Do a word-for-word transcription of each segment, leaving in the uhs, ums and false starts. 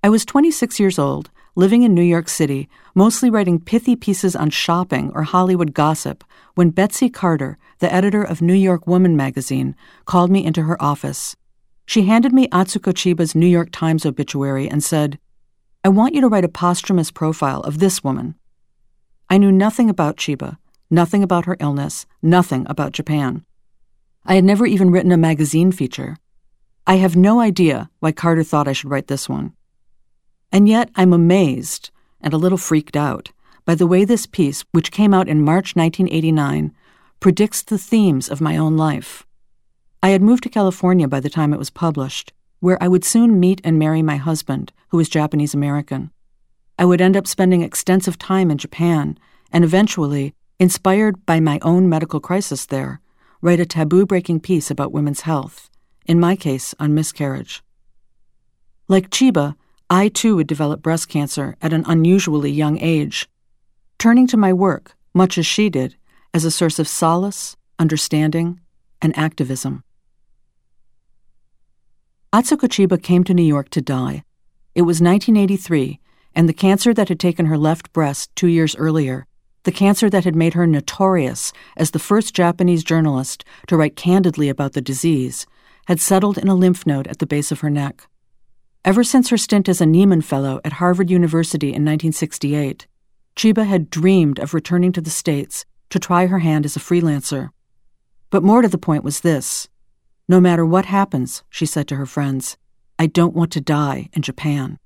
I was twenty-six years old, living in New York City, mostly writing pithy pieces on shopping or Hollywood gossip, when Betsy Carter, the editor of New York Woman magazine, called me into her office. She handed me Atsuko Chiba's New York Times obituary and said, "I want you to write a posthumous profile of this woman." I knew nothing about Chiba, nothing about her illness, nothing about Japan. I had never even written a magazine feature. I have no idea why Carter thought I should write this one. And yet I'm amazed and a little freaked out by the way this piece, which came out in March nineteen eighty-nine, predicts the themes of my own life. I had moved to California by the time it was published, where I would soon meet and marry my husband, who was Japanese American. I would end up spending extensive time in Japan and eventually, inspired by my own medical crisis there, write a taboo-breaking piece about women's health, in my case on miscarriage. Like Chiba, I too would develop breast cancer at an unusually young age, turning to my work, much as she did, as a source of solace, understanding, and activism. Atsuko Chiba came to New York to die. It was nineteen eighty-three, and the cancer that had taken her left breast two years earlier, the cancer that had made her notorious as the first Japanese journalist to write candidly about the disease, had settled in a lymph node at the base of her neck. Ever since her stint as a Nieman Fellow at Harvard University in nineteen sixty-eight, Chiba had dreamed of returning to the States to try her hand as a freelancer. But more to the point was this: "No matter what happens," she said to her friends, "I don't want to die in Japan."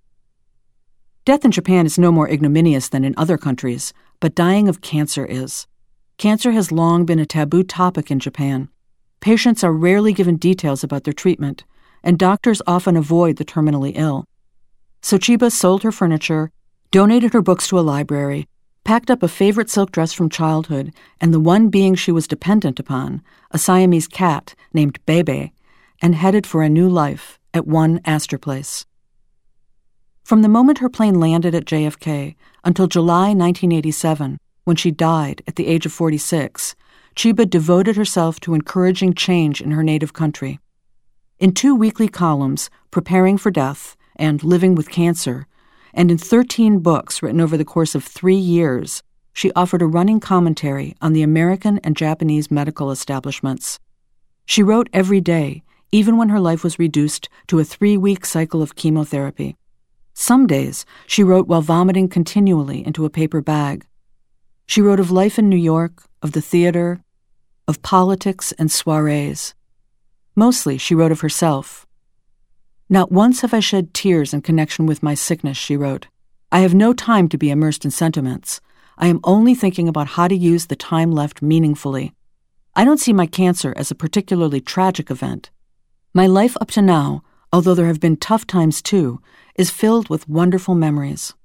Death in Japan is no more ignominious than in other countries, but dying of cancer is. Cancer has long been a taboo topic in Japan. Patients are rarely given details about their treatment, and doctors often avoid the terminally ill. So Chiba sold her furniture, donated her books to a library, packed up a favorite silk dress from childhood and the one being she was dependent upon, a Siamese cat named Bebe, and headed for a new life at One Astor Place. From the moment her plane landed at J F K until July nineteen eighty-seven, when she died at the age of forty-six, Chiba devoted herself to encouraging change in her native country. In two weekly columns, Preparing for Death and Living with Cancer, and in thirteen books written over the course of three years, she offered a running commentary on the American and Japanese medical establishments. She wrote every day, even when her life was reduced to a three-week cycle of chemotherapy. Some days, she wrote while vomiting continually into a paper bag. She wrote of life in New York, of the theater, of politics and soirees. Mostly, she wrote of herself. "Not once have I shed tears in connection with my sickness," she wrote. "I have no time to be immersed in sentiments. I am only thinking about how to use the time left meaningfully. I don't see my cancer as a particularly tragic event. My life up to now, although there have been tough times too, is filled with wonderful memories."